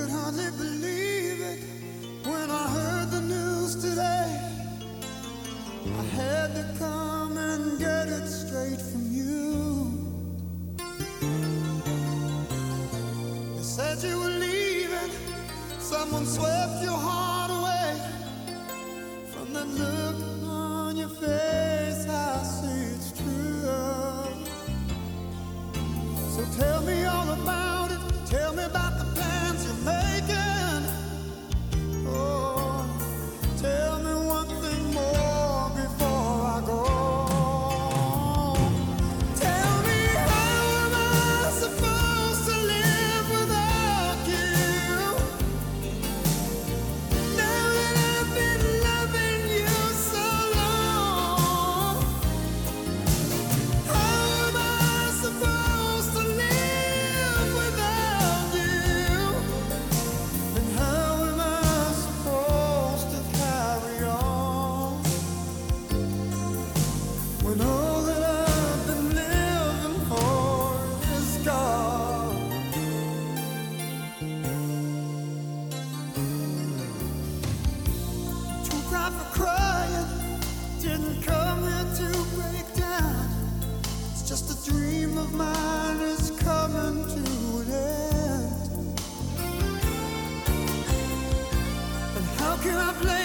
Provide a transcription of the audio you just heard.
could hardly believe it when I heard the news today. I had to come and get it straight from you. They said you were leaving, someone swept your heart away. From that look on your face, I see it's true. So tell me all about it, tell me about the plans you're making. Oh, tell me one thing more before I go. Tell me, how am I supposed to live without you? Now that I've been loving you so long, how am I supposed to live without you? And how am I supposed to carry on when all that I've been living for is gone? Too proud for crying, didn't come here to break down. It's just a dream of mine is coming to an end. And how can I blame